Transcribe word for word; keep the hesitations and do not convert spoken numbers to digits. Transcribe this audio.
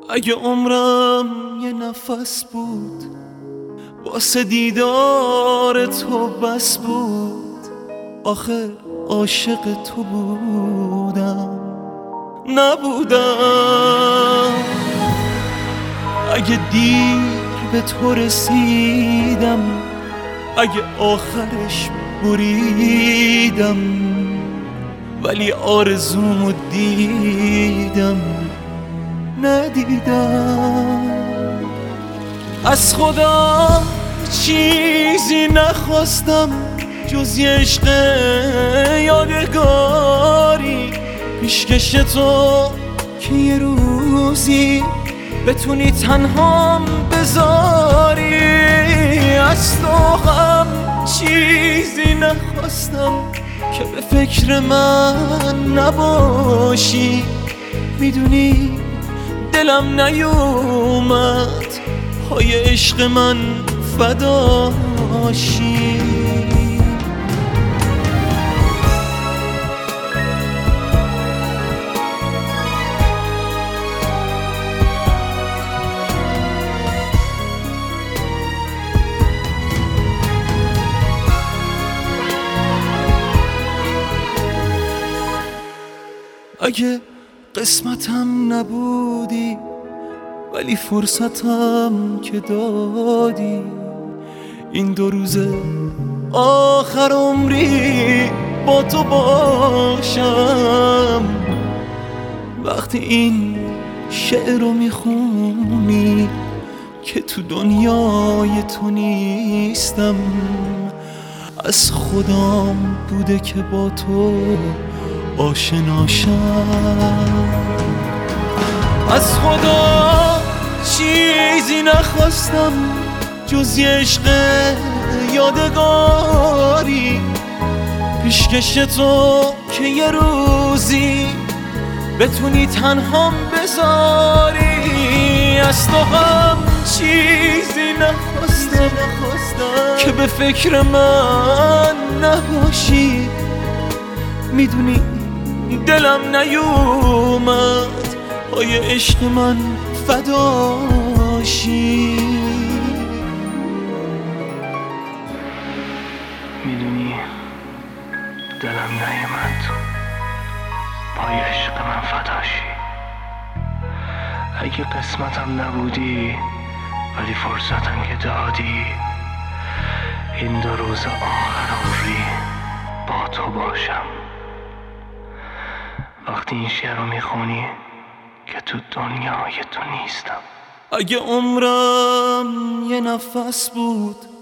اگه عمرم یه نفس بود واسه دیدار تو بس بود، آخه عاشق تو بودم نبودم. اگه دیر به تو رسیدم، اگه آخرش بریدم، ولی آرزومو دیدم ندیدم. از خدا چیزی نخواستم جز یه عشق یادگاری، پیشکش تو که یه روزی بتونی تنهام بذاری. از تو هم چیزی نخواستم که به فکر من نباشی، میدونی دلم نیومد پای عشق من فداشی. اگه قسمتم نبودی ولی فرصتم که دادی، این دو روزه آخر عمری با تو باشم. وقتی این شعر رو میخونی که تو دنیای تو نیستم، از خدام بوده که با تو آشناشم. از خدا چیزی نخواستم جز یه عشق یادگاری، پیشکش تو که یه روزی بتونی تنهام بذاری. از تو هم چیزی نخواستم که به فکر من نباشی، میدونی دلم نیومد پای عشق من فداشی. میدونی دلم نیومد پای عشق من فداشی. اگه قسمتم نبودی ولی فرصتم که دادی، این دو روز آخر عمری با تو باشم. وقتی این شعر رو میخونی که تو دنیای تو نیستم. اگه عمرم یه نفس بود